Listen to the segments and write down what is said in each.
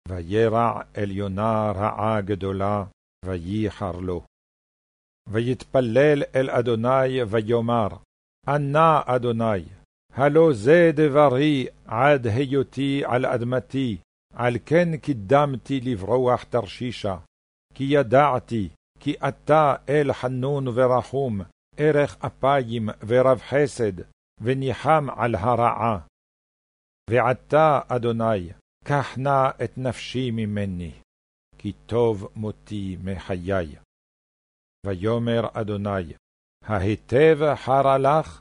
וירע אל יונה רעה גדולה, וייחר לו. ויתפלל אל אדוני ויאמר, ענה אדוני, הלא זה דברי עד היותי על אדמתי, על כן קידמתי לברוח תרשישה, כי ידעתי, כי אתה אל חנון ורחום, ערך אפיים ורב חסד, וניחם על הרעה. ועתה, אדוני, קח נא את נפשי ממני, כי טוב מותי מחיי. ויאמר אדוני, ההיטב חרה לך?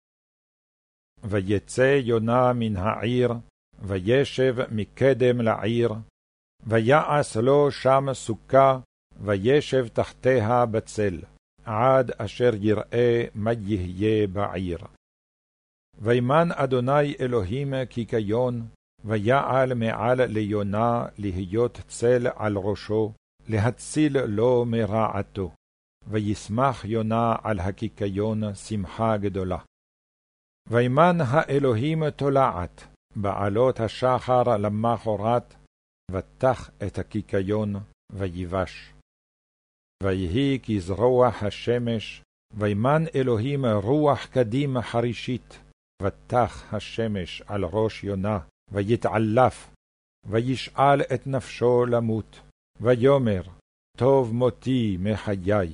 ויצא יונה מן העיר, וישב מקדם לעיר, ויעש לו שם סוכה, וישב תחתיה בצל, עד אשר יראה מה יהיה בעיר. וימן אדוני אלוהים קיקיון, ויעל מעל ליונה להיות צל על ראשו, להציל לו מרעתו. וישמח יונה על הקיקיון שמחה גדולה. וימן האלוהים תולעת, בעלות השחר למחרת, ותח את הקיקיון, ויבש. ויהי כזרוח השמש, וימן אלוהים רוח קדים חרישית, ותח השמש על ראש יונה, ויתעלף, וישאל את נפשו למות, ויאמר, טוב מותי מחיי.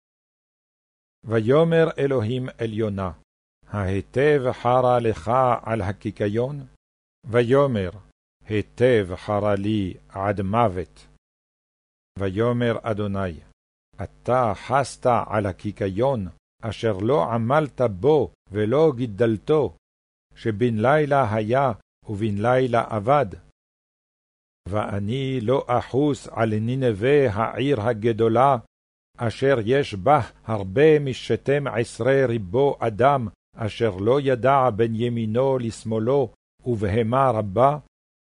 ויאמר אלוהים אל יונה, ההיטב חרה לך על הקיקיון? ויאמר, היטב חרה לי עד מוות. ויאמר אדוני, אתה חסת על הקיקיון, אשר לא עמלת בו ולא גידלתו, שבין לילה היה ובין לילה אבד. ואני לא אחוס על נינווה העיר הגדולה, אשר יש בה הרבה מ12 ריבו אדם, אשר לא ידע בין ימינו לשמאלו, ובהמה רבה,